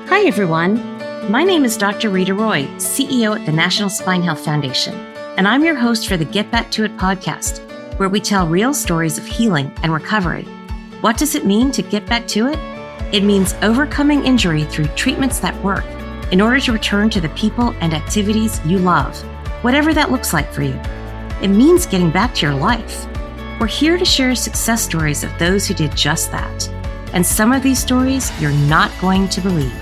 Hi, everyone. My name is Dr. Rita Roy, CEO at the National Spine Health Foundation, and I'm your host for the Get Back to It podcast, where we tell real stories of healing and recovery. What does it mean to get back to it? It means overcoming injury through treatments that work in order to return to the people and activities you love, whatever that looks like for you. It means getting back to your life. We're here to share success stories of those who did just that. And some of these stories you're not going to believe.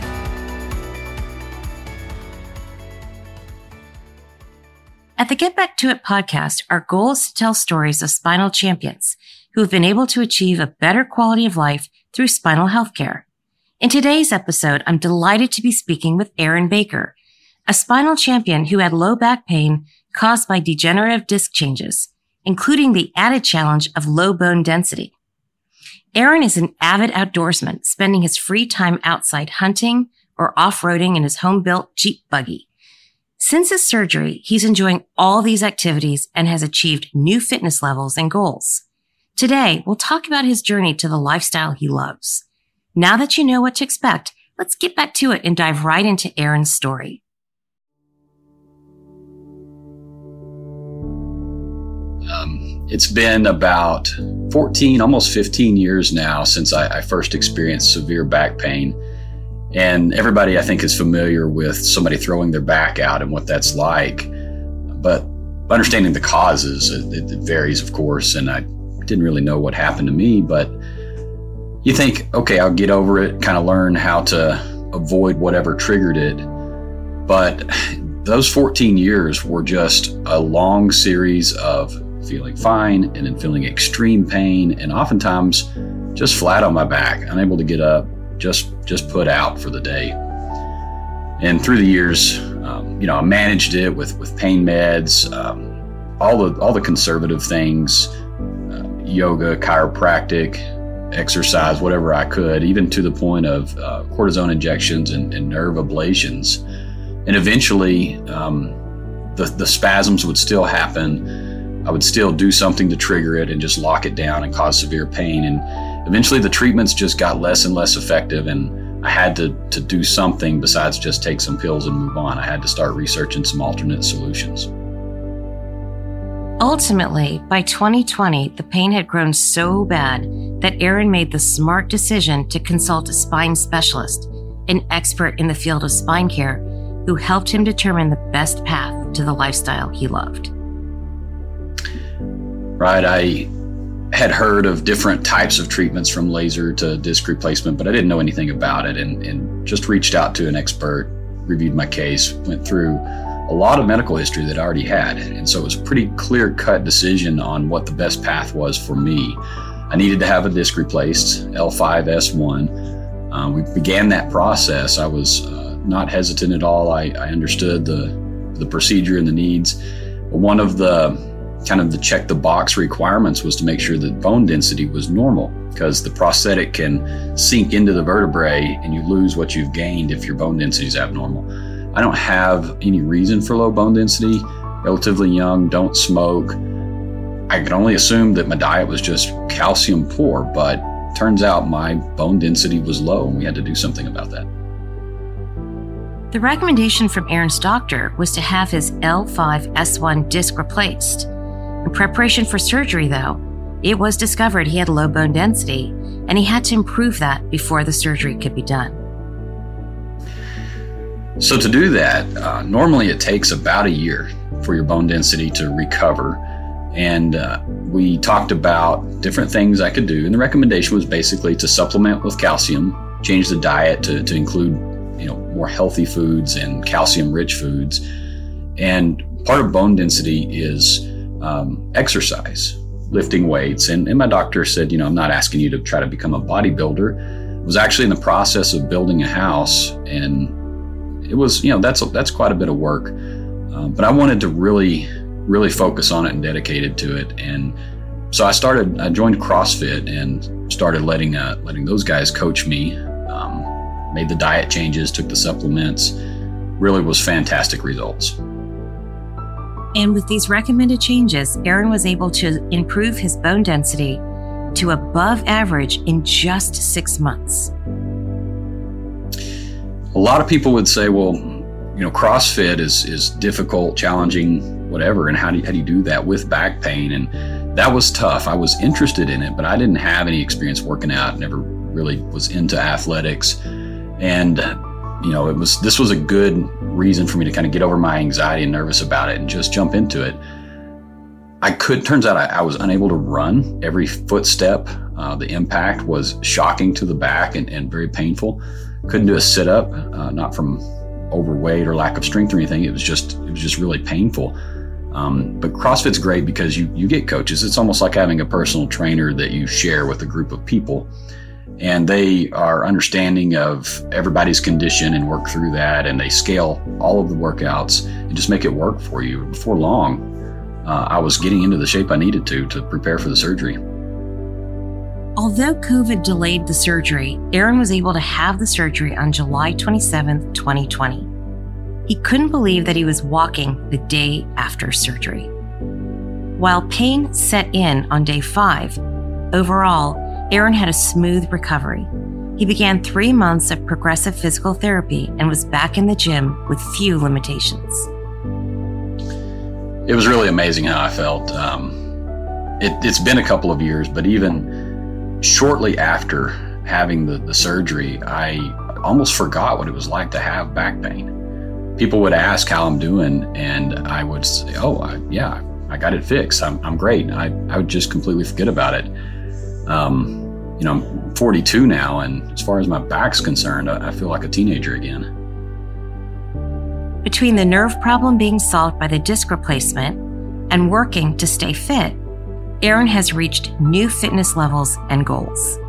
At the Get Back to It podcast, our goal is to tell stories of spinal champions who have been able to achieve a better quality of life through spinal health care. In today's episode, I'm delighted to be speaking with Aaron Baker, a spinal champion who had low back pain caused by degenerative disc changes, including the added challenge of low bone density. Aaron is an avid outdoorsman, spending his free time outside hunting or off-roading in his home-built Jeep buggy. Since his surgery, he's enjoying all these activities and has achieved new fitness levels and goals. Today, we'll talk about his journey to the lifestyle he loves. Now that you know what to expect, let's get back to it and dive right into Aaron's story. It's been about 14, almost 15 years now since I first experienced severe back pain. And everybody, I think, is familiar with somebody throwing their back out and what that's like. But understanding the causes, it varies, of course. And I didn't really know what happened to me. But you think, okay, I'll get over it, kind of learn how to avoid whatever triggered it. But those 14 years were just a long series of feeling fine and then feeling extreme pain and oftentimes just flat on my back, unable to get up, just put out for the day. And through the years, I managed it with pain meds, all the conservative things, yoga, chiropractic, exercise, whatever I could, even to the point of cortisone injections and nerve ablations. And eventually, the spasms would still happen. I would still do something to trigger it and just lock it down and cause severe pain. And eventually the treatments just got less and less effective, and I had to do something besides just take some pills and move on. I had to start researching some alternate solutions. Ultimately, by 2020, the pain had grown so bad that Aaron made the smart decision to consult a spine specialist, an expert in the field of spine care, who helped him determine the best path to the lifestyle he loved. Right, I had heard of different types of treatments from laser to disc replacement, but I didn't know anything about it and just reached out to an expert, reviewed my case, went through a lot of medical history that I already had. And so it was a pretty clear-cut decision on what the best path was for me. I needed to have a disc replaced, L5-S1. We began that process. I was not hesitant at all. I understood the procedure and the needs. One of the check the box requirements was to make sure that bone density was normal, because the prosthetic can sink into the vertebrae and you lose what you've gained if your bone density is abnormal. I don't have any reason for low bone density, relatively young, don't smoke. I could only assume that my diet was just calcium poor, but turns out my bone density was low and we had to do something about that. The recommendation from Aaron's doctor was to have his L5-S1 disc replaced. In preparation for surgery, though, it was discovered he had low bone density, and he had to improve that before the surgery could be done. So to do that, normally it takes about a year for your bone density to recover. And we talked about different things I could do. And the recommendation was basically to supplement with calcium, change the diet to include more healthy foods and calcium-rich foods. And part of bone density is exercise, lifting weights. And my doctor said, I'm not asking you to try to become a bodybuilder. I was actually in the process of building a house, and it was, that's quite a bit of work. But I wanted to really focus on it and dedicated to it. And so I joined CrossFit and started letting those guys coach me, made the diet changes, took the supplements, really was fantastic results. And with these recommended changes, Aaron was able to improve his bone density to above average in just 6 months. A A lot of people would say, well, CrossFit is difficult, challenging, whatever. And how do you do that with back pain? And that was tough. I was interested in it, but I didn't have any experience working out, never really was into athletics. And, this was a good reason for me to kind of get over my anxiety and nervous about it and just jump into it. Turns out I was unable to run every footstep. The impact was shocking to the back and very painful. Couldn't do a sit-up, not from overweight or lack of strength or anything. It was just really painful. But CrossFit's great because you get coaches. It's almost like having a personal trainer that you share with a group of people. And they are understanding of everybody's condition and work through that. And they scale all of the workouts and just make it work for you. Before long, I was getting into the shape I needed to prepare for the surgery. Although COVID delayed the surgery, Aaron was able to have the surgery on July 27th, 2020. He couldn't believe that he was walking the day after surgery. While pain set in on day 5, overall, Aaron had a smooth recovery. He began 3 months of progressive physical therapy and was back in the gym with few limitations. It was really amazing how I felt. It's been a couple of years, but even shortly after having the surgery, I almost forgot what it was like to have back pain. People would ask how I'm doing, and I would say, I got it fixed. I'm great. I would just completely forget about it. I'm 42 now, and as far as my back's concerned, I feel like a teenager again. Between the nerve problem being solved by the disc replacement and working to stay fit, Aaron has reached new fitness levels and goals.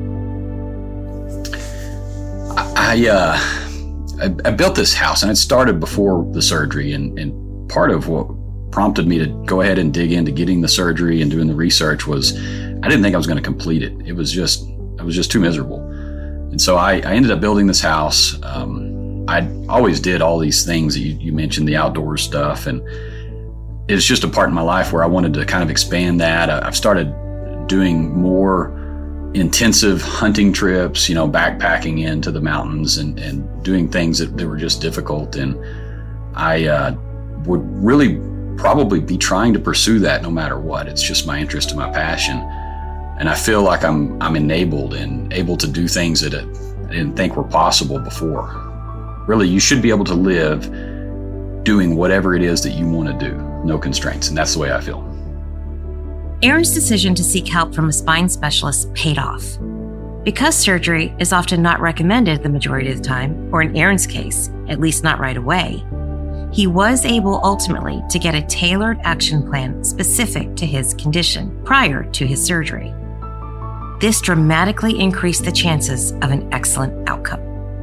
I built this house, and it started before the surgery, and part of what prompted me to go ahead and dig into getting the surgery and doing the research was I didn't think I was going to complete it. I was just too miserable. And so I ended up building this house. I always did all these things that you mentioned, the outdoor stuff, and it's just a part in my life where I wanted to kind of expand that. I've started doing more intensive hunting trips, backpacking into the mountains and doing things that were just difficult. And I would really probably be trying to pursue that no matter what. It's just my interest and my passion. And I feel like I'm enabled and able to do things that I didn't think were possible before. Really, you should be able to live doing whatever it is that you want to do, no constraints. And that's the way I feel. Aaron's decision to seek help from a spine specialist paid off. Because surgery is often not recommended the majority of the time, or in Aaron's case, at least not right away, he was able ultimately to get a tailored action plan specific to his condition prior to his surgery. This dramatically increased the chances of an excellent outcome.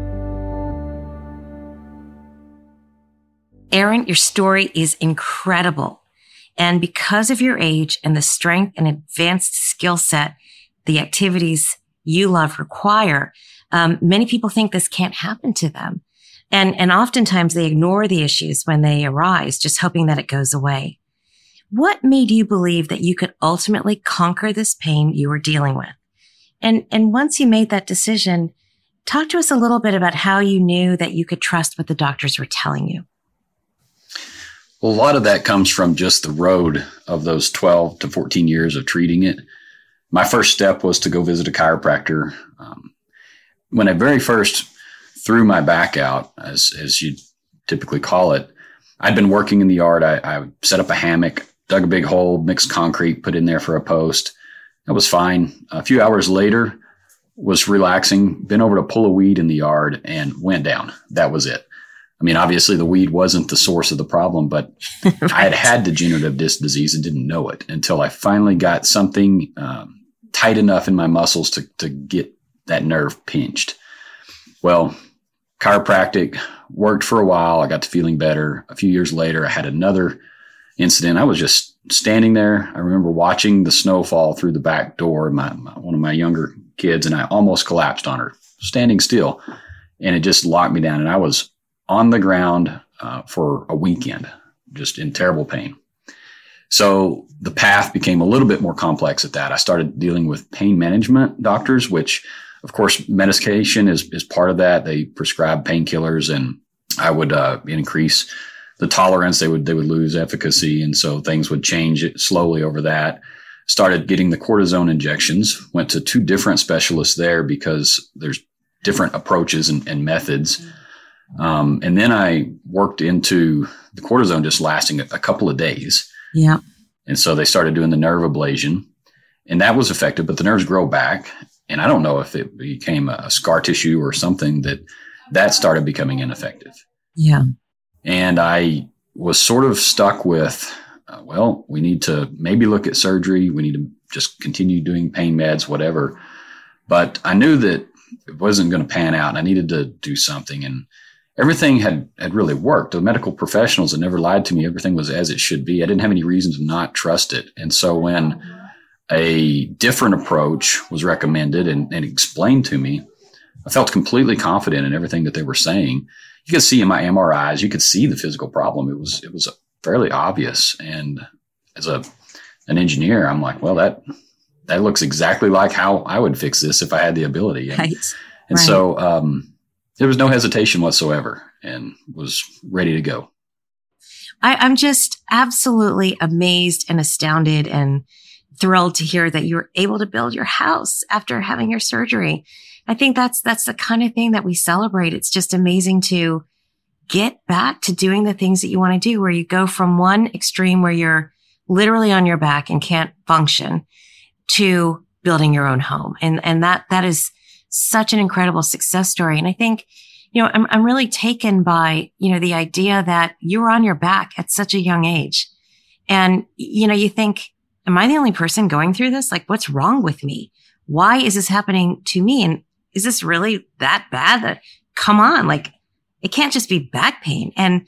Aaron, your story is incredible. And because of your age and the strength and advanced skill set the activities you love require, many people think this can't happen to them. And oftentimes they ignore the issues when they arise, just hoping that it goes away. What made you believe that you could ultimately conquer this pain you were dealing with? And once you made that decision, talk to us a little bit about how you knew that you could trust what the doctors were telling you. Well, a lot of that comes from just the road of those 12 to 14 years of treating it. My first step was to go visit a chiropractor. When I very first threw my back out, as you typically call it, I'd been working in the yard. I set up a hammock, dug a big hole, mixed concrete, put in there for a post. That was fine. A few hours later, was relaxing, bent over to pull a weed in the yard and went down. That was it. I mean, obviously the weed wasn't the source of the problem, but right. I had degenerative disc disease and didn't know it until I finally got something tight enough in my muscles to get that nerve pinched. Well, chiropractic worked for a while. I got to feeling better. A few years later, I had another incident. I was just standing there. I remember watching the snow fall through the back door, one of my younger kids, and I almost collapsed on her, standing still. And it just locked me down. And I was on the ground for a weekend, just in terrible pain. So the path became a little bit more complex at that. I started dealing with pain management doctors, which Of course, medication is part of that. They prescribe painkillers, and I would increase the tolerance. They would lose efficacy, and so things would change slowly over that. Started getting the cortisone injections. Went to 2 different specialists there because there's different approaches and methods. And then I worked into the cortisone just lasting a couple of days. Yeah. And so they started doing the nerve ablation, and that was effective, but the nerves grow back. And I don't know if it became a scar tissue or something that started becoming ineffective. Yeah. And I was sort of stuck with, we need to maybe look at surgery. We need to just continue doing pain meds, whatever. But I knew that it wasn't going to pan out, and I needed to do something. And everything had really worked. The medical professionals had never lied to me. Everything was as it should be. I didn't have any reason to not trust it. And so when a different approach was recommended and explained to me, I felt completely confident in everything that they were saying. You could see in my MRIs, you could see the physical problem. It was fairly obvious. And as an engineer, I'm like, well, that looks exactly like how I would fix this if I had the ability. And, right. And so there was no hesitation whatsoever, and was ready to go. I'm just absolutely amazed and astounded and thrilled to hear that you were able to build your house after having your surgery. I think that's the kind of thing that we celebrate. It's just amazing to get back to doing the things that you want to do, where you go from one extreme where you're literally on your back and can't function to building your own home. And that is such an incredible success story. And I think, I'm really taken by, the idea that you were on your back at such a young age. And, you think, am I the only person going through this? Like, what's wrong with me? Why is this happening to me? And is this really that bad? That, come on, like, it can't just be back pain. And,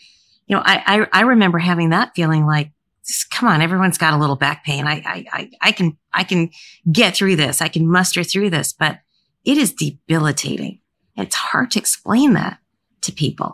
I remember having that feeling like, come on, everyone's got a little back pain. I can get through this. I can muster through this, but it is debilitating. It's hard to explain that to people.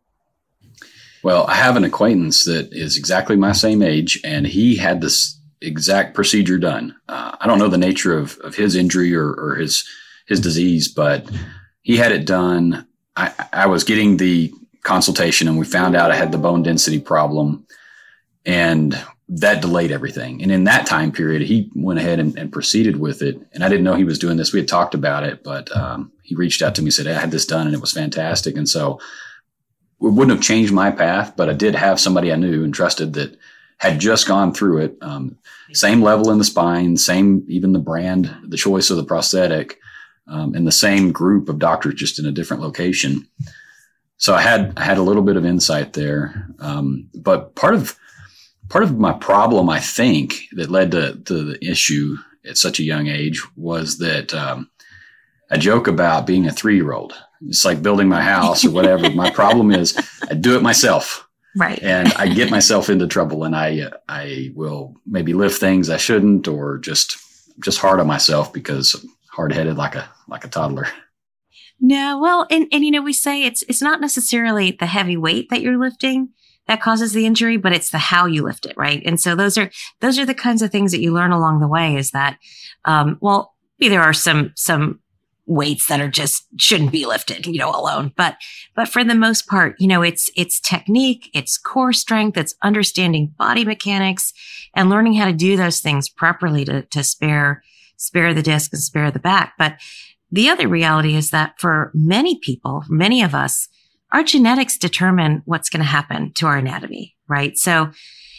Well, I have an acquaintance that is exactly my same age, and he had this exact procedure done. I don't know the nature of his injury or his disease, but he had it done. I was getting the consultation, and we found out I had the bone density problem, and that delayed everything. And in that time period, he went ahead and proceeded with it. And I didn't know he was doing this. We had talked about it, but he reached out to me, said, hey, I had this done, and it was fantastic. And so it wouldn't have changed my path, but I did have somebody I knew and trusted that had just gone through it. Same level in the spine, same, even the brand, the choice of the prosthetic, and the same group of doctors, just in a different location. So I had a little bit of insight there. But part of my problem, I think, that led to the issue at such a young age was that I joke about being a 3-year-old. It's like building my house or whatever. My problem is I do it myself. Right. And I get myself into trouble, and I will maybe lift things I shouldn't, or just hard on myself because I'm hard-headed like a toddler. No, well, and we say it's not necessarily the heavy weight that you're lifting that causes the injury, but it's the how you lift it, right? And so those are the kinds of things that you learn along the way. Is that, maybe there are some weights that are just shouldn't be lifted, alone, but for the most part, it's technique, it's core strength, it's understanding body mechanics, and learning how to do those things properly to spare the disc and spare the back. But the other reality is that for many people, many of us, our genetics determine what's going to happen to our anatomy, right? So,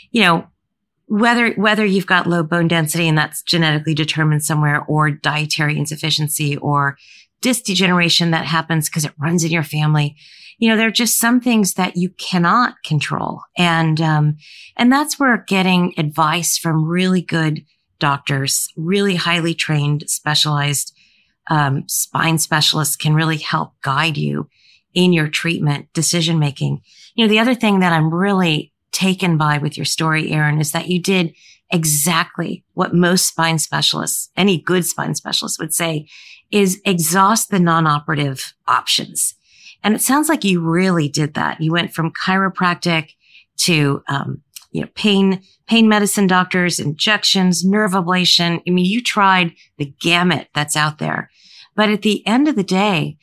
whether you've got low bone density and that's genetically determined somewhere, or dietary insufficiency, or disc degeneration that happens because it runs in your family, there are just some things that you cannot control. And that's where getting advice from really good doctors, really highly trained, specialized, spine specialists can really help guide you in your treatment decision-making. The other thing that I'm really taken by with your story, Aaron, is that you did exactly what most spine specialists, any good spine specialist would say, is exhaust the non-operative options. And it sounds like you really did that. You went from chiropractic to, pain medicine doctors, injections, nerve ablation. I mean, you tried the gamut that's out there. But at the end of the day,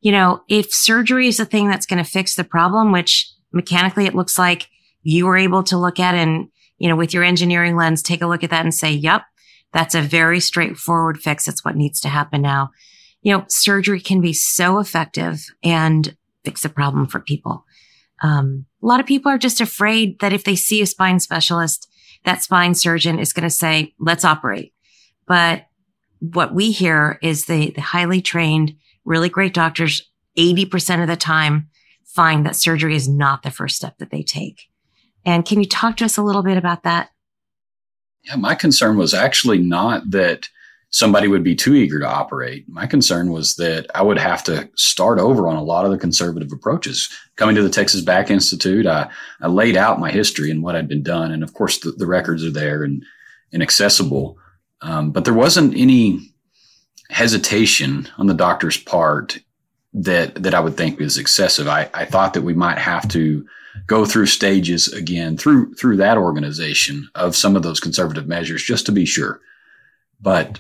if surgery is the thing that's going to fix the problem, which mechanically it looks like you were able to look at and, with your engineering lens, take a look at that and say, yep, that's a very straightforward fix. It's what needs to happen now. Surgery can be so effective and fix the problem for people. A lot of people are just afraid that if they see a spine specialist, that spine surgeon is going to say, let's operate. But what we hear is the highly trained, really great doctors, 80% of the time find that surgery is not the first step that they take. And can you talk to us a little bit about that? Yeah, my concern was actually not that somebody would be too eager to operate. My concern was that I would have to start over on a lot of the conservative approaches. Coming to the Texas Back Institute, I laid out my history and what had been done. And of course, the records are there and accessible. But there wasn't any hesitation on the doctor's part that I would think was excessive. I thought that we might have to go through stages again through that organization of some of those conservative measures just to be sure. But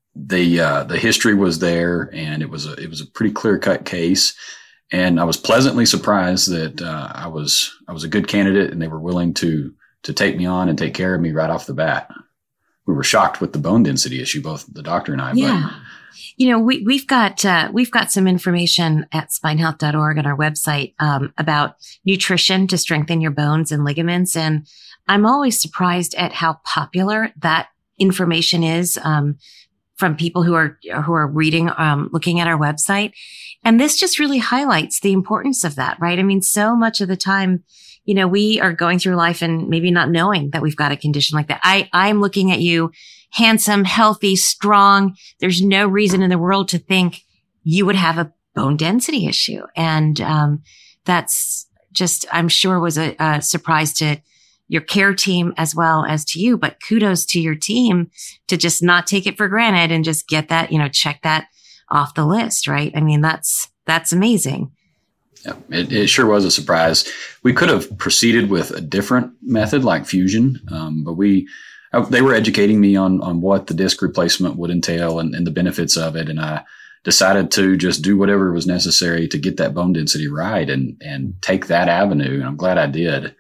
the history was there, and it was a pretty clear-cut case. And I was pleasantly surprised that I was a good candidate, and they were willing to take me on and take care of me right off the bat. We were shocked with the bone density issue, both the doctor and I. Yeah. We've got some information at spinehealth.org on our website, about nutrition to strengthen your bones and ligaments. And I'm always surprised at how popular that information is, from people who are reading, looking at our website. And this just really highlights the importance of that, right? I mean, so much of the time, we are going through life and maybe not knowing that we've got a condition like that. I'm looking at you, handsome, healthy, strong. There's no reason in the world to think you would have a bone density issue. And, that's just, I'm sure, was a surprise to your care team as well as to you, but kudos to your team to just not take it for granted and just get that, check that off the list, right? I mean, that's amazing. Yeah, it sure was a surprise. We could have proceeded with a different method like fusion, but they were educating me on what the disc replacement would entail and the benefits of it. And I decided to just do whatever was necessary to get that bone density right and take that avenue. And I'm glad I did.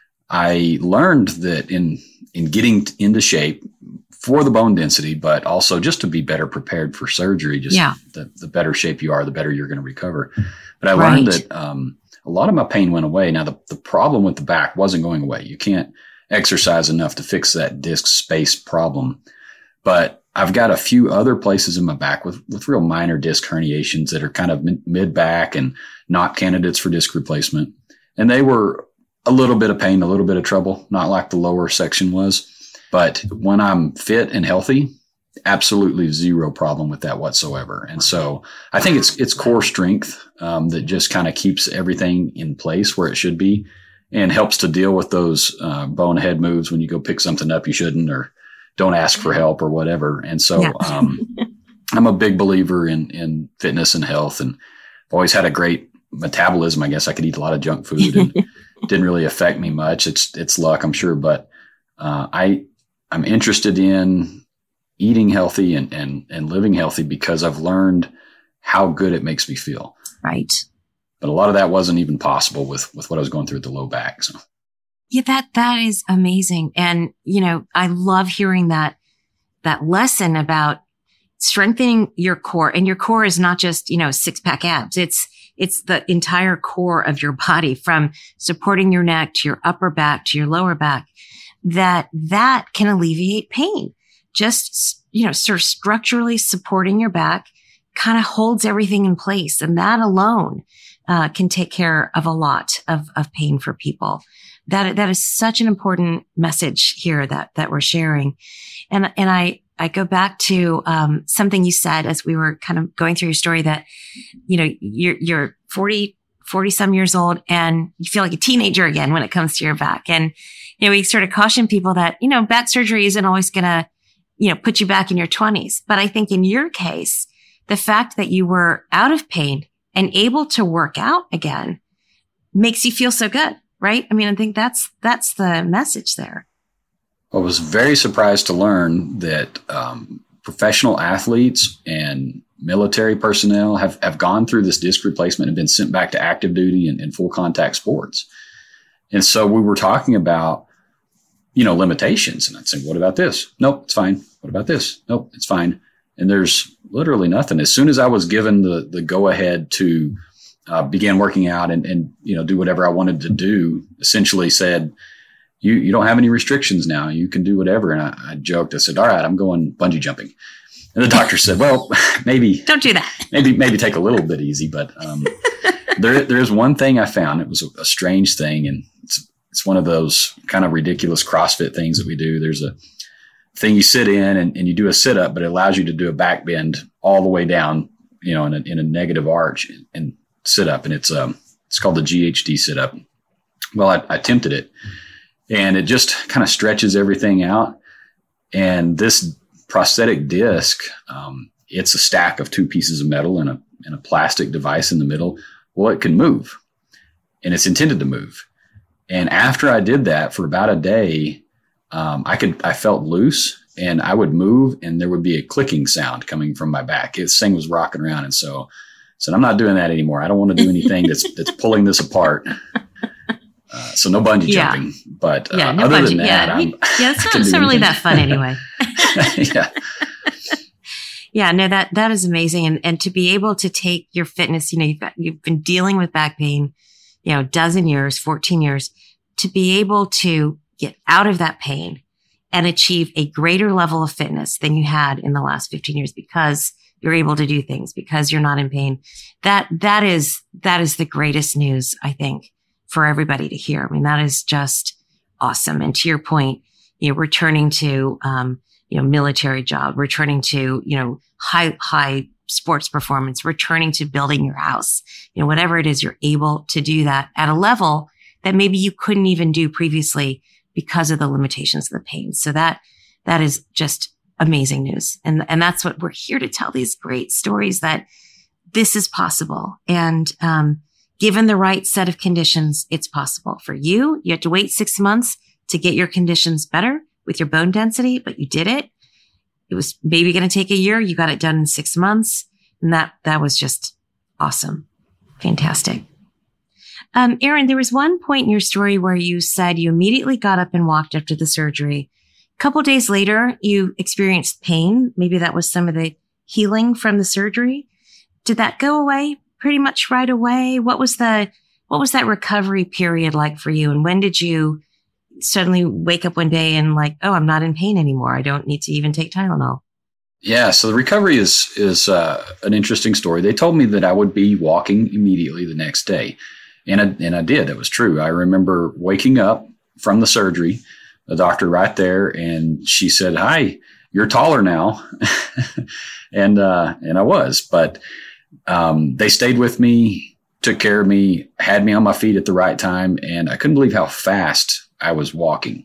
I learned that in getting into shape for the bone density, but also just to be better prepared for surgery, the better shape you are, the better you're going to recover. But I learned that a lot of my pain went away. Now, the problem with the back wasn't going away. You can't exercise enough to fix that disc space problem. But I've got a few other places in my back with real minor disc herniations that are kind of mid-back and not candidates for disc replacement. And they were a little bit of pain, a little bit of trouble, not like the lower section was. But when I'm fit and healthy, absolutely zero problem with that whatsoever. And so I think it's core strength that just kind of keeps everything in place where it should be and helps to deal with those bonehead moves when you go pick something up you shouldn't or don't ask for help or whatever. And so I'm a big believer in fitness and health, and I've always had a great metabolism. I guess I could eat a lot of junk food and didn't really affect me much. It's luck, I'm sure, but I'm interested in eating healthy and living healthy because I've learned how good it makes me feel. Right. But a lot of that wasn't even possible with what I was going through at the low back. So. Yeah, that is amazing. And, I love hearing that lesson about strengthening your core. And your core is not just, 6-pack abs. It's the entire core of your body, from supporting your neck to your upper back to your lower back, that can alleviate pain. Just, sort of structurally supporting your back kind of holds everything in place. And that alone can take care of a lot of pain for people. That is such an important message here that we're sharing. And I go back to something you said as we were kind of going through your story, that you're 40 some years old and you feel like a teenager again when it comes to your back. And we sort of caution people that back surgery isn't always going to put you back in your 20s. But I think in your case, the fact that you were out of pain and able to work out again makes you feel so good, right? I mean, I think that's the message there. I was very surprised to learn that professional athletes and military personnel have gone through this disc replacement and been sent back to active duty and full contact sports. And so we were talking about, limitations. And I'd say, what about this? Nope, it's fine. What about this? Nope, it's fine. And there's literally nothing. As soon as I was given the go ahead to begin working out and do whatever I wanted to do, essentially said, you don't have any restrictions now. You can do whatever. And I joked. I said, all right, I'm going bungee jumping. And the doctor said, well, maybe don't do that. maybe take a little bit easy. But there's one thing I found. It was a strange thing. And it's one of those kind of ridiculous CrossFit things that we do. There's a thing you sit in and you do a sit up, but it allows you to do a back bend all the way down, in a negative arch and sit up. And it's called the GHD sit up. Well, I attempted it and it just kind of stretches everything out. And this prosthetic disc, it's a stack of two pieces of metal and a plastic device in the middle. Well, it can move and it's intended to move. And after I did that for about a day, I felt loose and I would move and there would be a clicking sound coming from my back. This thing was rocking around. And so I said, I'm not doing that anymore. I don't want to do anything that's pulling this apart. So no bungee jumping, but no other bungee, than that, it's not really that fun anyway. Yeah. Yeah, no, that is amazing. And to be able to take your fitness, you've been dealing with back pain, a dozen years, 14 years, to be able to get out of that pain and achieve a greater level of fitness than you had in the last 15 years because you're able to do things, because you're not in pain. That is the greatest news, I think, for everybody to hear. I mean, that is just awesome. And to your point, returning to, military job, returning to, high sports performance, returning to building your house, whatever it is, you're able to do that at a level that maybe you couldn't even do previously because of the limitations of the pain. So that is just amazing news. And that's what we're here to tell, these great stories that this is possible. And, given the right set of conditions, it's possible for you. You had to wait 6 months to get your conditions better with your bone density, but you did it. It was maybe going to take a year. You got it done in 6 months. And that was just awesome. Fantastic. Aaron, there was one point in your story where you said you immediately got up and walked after the surgery. A couple days later, you experienced pain. Maybe that was some of the healing from the surgery. Did that go away pretty much right away? What was that recovery period like for you? And when did you suddenly wake up one day and like, oh, I'm not in pain anymore. I don't need to even take Tylenol? Yeah. So the recovery is an interesting story. They told me that I would be walking immediately the next day. And I did. That was true. I remember waking up from the surgery, the doctor right there, and she said, "Hi, you're taller now." and I was, but they stayed with me, took care of me, had me on my feet at the right time. And I couldn't believe how fast I was walking.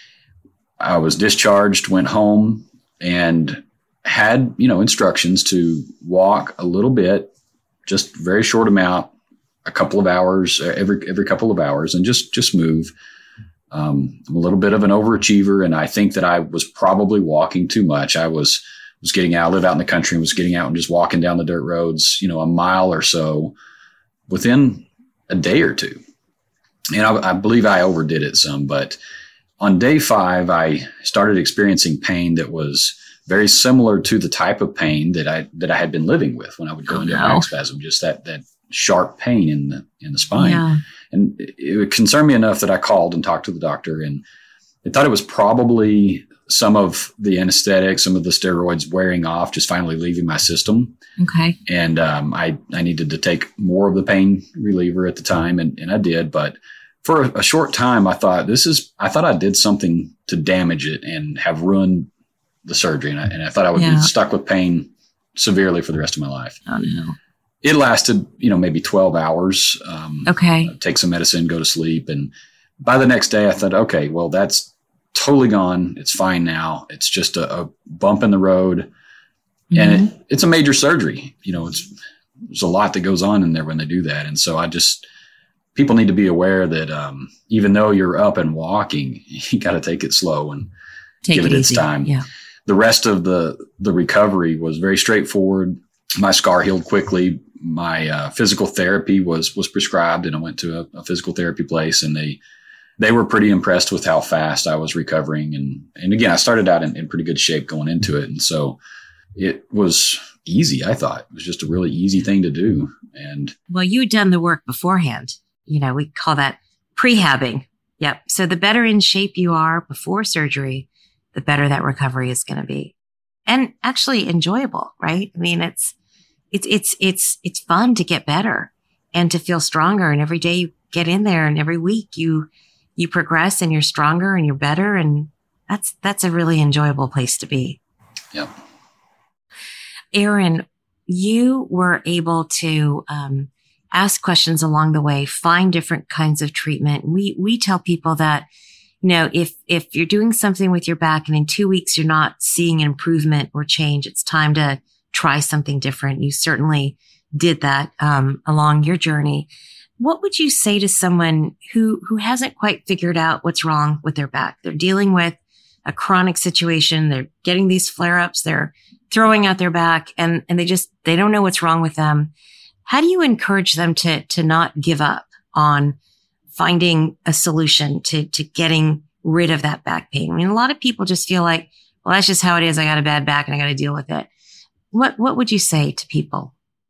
I was discharged, went home and had, instructions to walk a little bit, just very short amount, a couple of hours, every couple of hours, and just move. I'm a little bit of an overachiever, and I think that I was probably walking too much. I was getting out, live out in the country, and was getting out and just walking down the dirt roads, a mile or so within a day or two. And I believe I overdid it some, but on day 5, I started experiencing pain that was very similar to the type of pain that I had been living with when I would go into a back spasm, just that sharp pain in the spine. Yeah. And it concerned me enough that I called and talked to the doctor, and they thought it was probably some of the anesthetic, some of the steroids wearing off, just finally leaving my system. Okay. And I needed to take more of the pain reliever at the time, and I did. But for a short time, I thought I did something to damage it and have ruined the surgery. And I thought I would be stuck with pain severely for the rest of my life. Oh, no. It lasted, maybe 12 hours. Okay. Take some medicine, go to sleep. And by the next day, I thought, okay, well, that's totally gone. It's fine now. It's just a bump in the road. Mm-hmm. And it's a major surgery. There's a lot that goes on in there when they do that. And so people need to be aware that even though you're up and walking, you got to take it slow and give it its time. Yeah. The rest of the recovery was very straightforward. my scar healed quickly. My physical therapy was prescribed, and I went to a physical therapy place, and they were pretty impressed with how fast I was recovering. And again, I started out in pretty good shape going into it. And so it was easy. I thought it was just a really easy thing to do. And well, you'd done the work beforehand. We call that prehabbing. Yep. So the better in shape you are before surgery, the better that recovery is going to be, and actually enjoyable, right? I mean, it's fun to get better and to feel stronger. And every day you get in there, and every week you progress, and you're stronger and you're better. And that's a really enjoyable place to be. Yep. Aaron, you were able to ask questions along the way, find different kinds of treatment. We tell people that, if you're doing something with your back and in 2 weeks you're not seeing an improvement or change, it's time to try something different. You certainly did that along your journey. What would you say to someone who hasn't quite figured out what's wrong with their back? They're dealing with a chronic situation. They're getting these flare-ups. They're throwing out their back, and they don't know what's wrong with them. How do you encourage them to not give up on finding a solution to getting rid of that back pain? I mean, a lot of people just feel like, well, that's just how it is. I got a bad back and I got to deal with it. What would you say to people?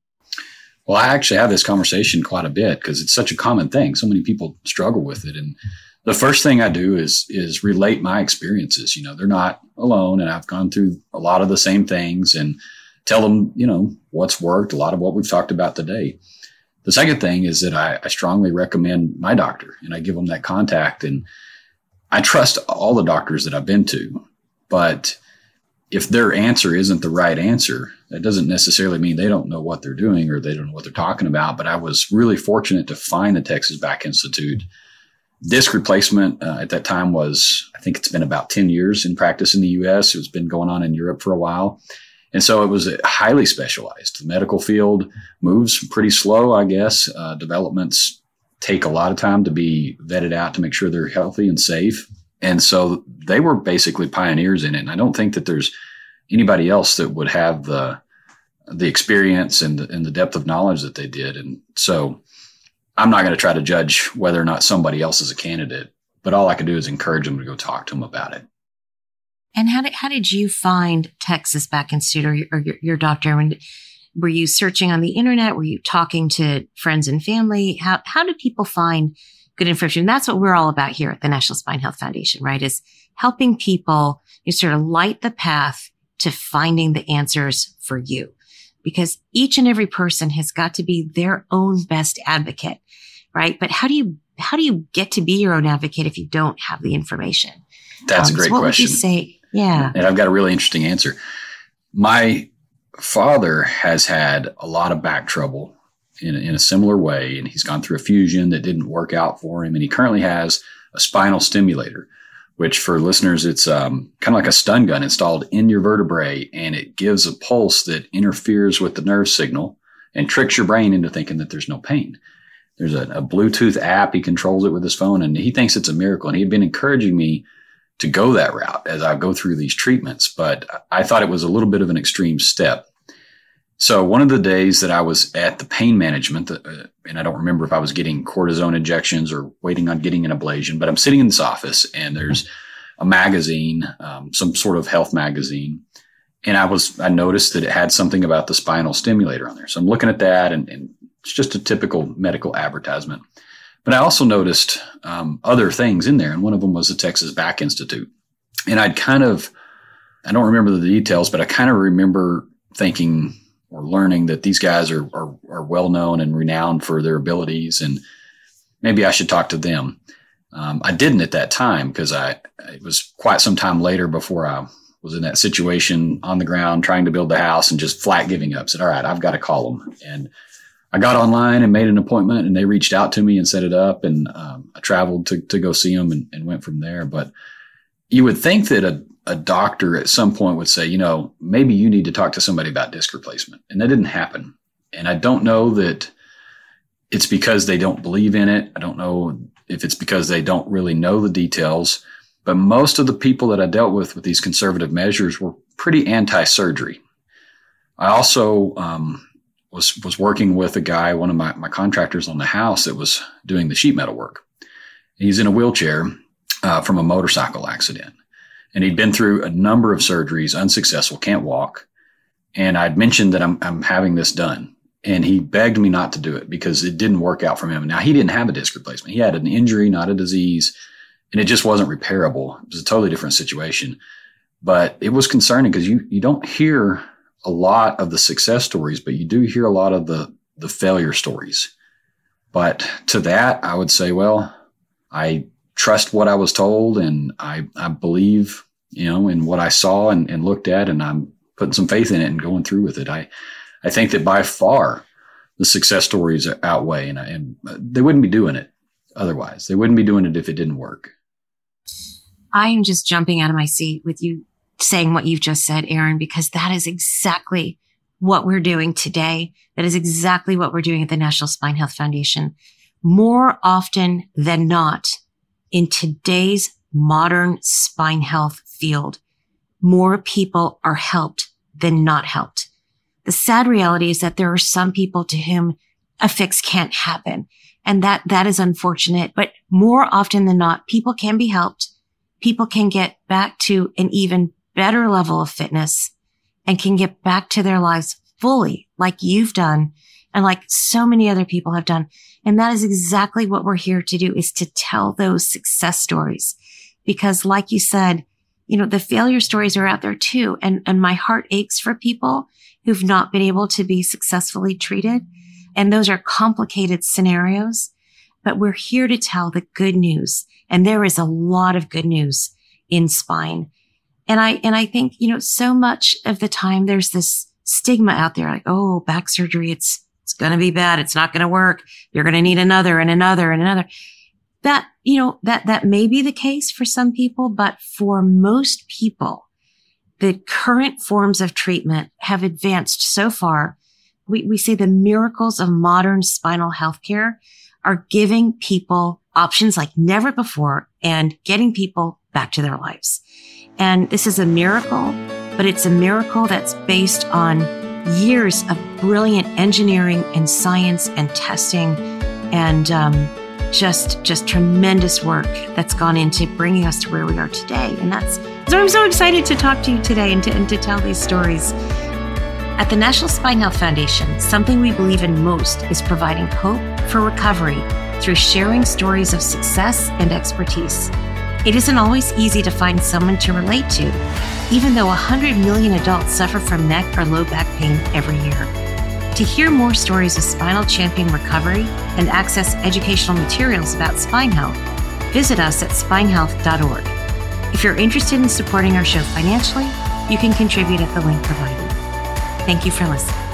Well, I actually have this conversation quite a bit because it's such a common thing. So many people struggle with it. And the first thing I do is relate my experiences. They're not alone, and I've gone through a lot of the same things, and tell them, what's worked, a lot of what we've talked about today. The second thing is that I strongly recommend my doctor, and I give them that contact. And I trust all the doctors that I've been to, but if their answer isn't the right answer, that doesn't necessarily mean they don't know what they're doing or they don't know what they're talking about. But I was really fortunate to find the Texas Back Institute. Disc replacement at that time was, I think it's been about 10 years in practice in the U.S. It's been going on in Europe for a while. And so it was highly specialized. The medical field moves pretty slow, I guess. Developments take a lot of time to be vetted out to make sure they're healthy and safe. And so they were basically pioneers in it. And I don't think that there's anybody else that would have the experience and the depth of knowledge that they did. And so I'm not going to try to judge whether or not somebody else is a candidate, but all I can do is encourage them to go talk to them about it. And how did you find Texas Back Institute or your doctor? Were you searching on the internet? Were you talking to friends and family? How do people find good information? And that's what we're all about here at the National Spine Health Foundation, right? Is helping people sort of light the path to finding the answers for you. Because each and every person has got to be their own best advocate, right? But how do you get to be your own advocate if you don't have the information? That's a great what question. Would you say? Yeah. And I've got a really interesting answer. My father has had a lot of back trouble in a similar way, and he's gone through a fusion that didn't work out for him. And he currently has a spinal stimulator, which for listeners, it's kind of like a stun gun installed in your vertebrae, and it gives a pulse that interferes with the nerve signal and tricks your brain into thinking that there's no pain. There's a Bluetooth app. He controls it with his phone, and he thinks it's a miracle. And he'd been encouraging me to go that route as I go through these treatments, but I thought it was a little bit of an extreme step. So one of the days that I was at the pain management, and I don't remember if I was getting cortisone injections or waiting on getting an ablation, but I'm sitting in this office and there's a magazine, some sort of health magazine. And I noticed that it had something about the spinal stimulator on there. So I'm looking at that and it's just a typical medical advertisement. But I also noticed other things in there. And one of them was the Texas Back Institute. And I don't remember the details, but I kind of remember thinking or learning that these guys are well known and renowned for their abilities. And maybe I should talk to them. I didn't at that time because it was quite some time later before I was in that situation on the ground trying to build the house and just flat giving up. Said, all right, I've got to call them. And I got online and made an appointment, and they reached out to me and set it up. And I traveled to go see them and went from there. But you would think that a doctor at some point would say, maybe you need to talk to somebody about disc replacement. And that didn't happen. And I don't know that it's because they don't believe in it. I don't know if it's because they don't really know the details. But most of the people that I dealt with these conservative measures were pretty anti-surgery. I also was working with a guy, one of my contractors on the house that was doing the sheet metal work. He's in a wheelchair from a motorcycle accident. And he'd been through a number of surgeries, unsuccessful, can't walk. And I'd mentioned that I'm having this done. And he begged me not to do it because it didn't work out for him. Now, he didn't have a disc replacement. He had an injury, not a disease. And it just wasn't repairable. It was a totally different situation. But it was concerning because you don't hear a lot of the success stories, but you do hear a lot of the failure stories. But to that, I would say, well, I trust what I was told, and I believe, in what I saw and looked at, and I'm putting some faith in it and going through with it. I think that by far the success stories outweigh, and they wouldn't be doing it otherwise. They wouldn't be doing it if it didn't work. I am just jumping out of my seat with you saying what you've just said, Aaron, because that is exactly what we're doing today. That is exactly what we're doing at the National Spine Health Foundation. More often than not, in today's modern spine health field, more people are helped than not helped. The sad reality is that there are some people to whom a fix can't happen. And that is unfortunate. But more often than not, people can be helped. People can get back to an even better level of fitness and can get back to their lives fully, like you've done and like so many other people have done. And that is exactly what we're here to do, is to tell those success stories. Because like you said, the failure stories are out there too. And my heart aches for people who've not been able to be successfully treated. And those are complicated scenarios, but we're here to tell the good news. And there is a lot of good news in spine. And I think, so much of the time there's this stigma out there, like, oh, back surgery, it's going to be bad. It's not going to work. You're going to need another and another and another. That, that may be the case for some people, but for most people, the current forms of treatment have advanced so far. We say the miracles of modern spinal healthcare are giving people options like never before and getting people back to their lives. And this is a miracle, but it's a miracle that's based on years of brilliant engineering and science and testing and just tremendous work that's gone into bringing us to where we are today. And so I'm so excited to talk to you today and to tell these stories. At the National Spine Health Foundation, something we believe in most is providing hope for recovery through sharing stories of success and expertise. It isn't always easy to find someone to relate to, even though 100 million adults suffer from neck or low back pain every year. To hear more stories of spinal champion recovery and access educational materials about spine health, visit us at spinehealth.org. If you're interested in supporting our show financially, you can contribute at the link provided. Thank you for listening.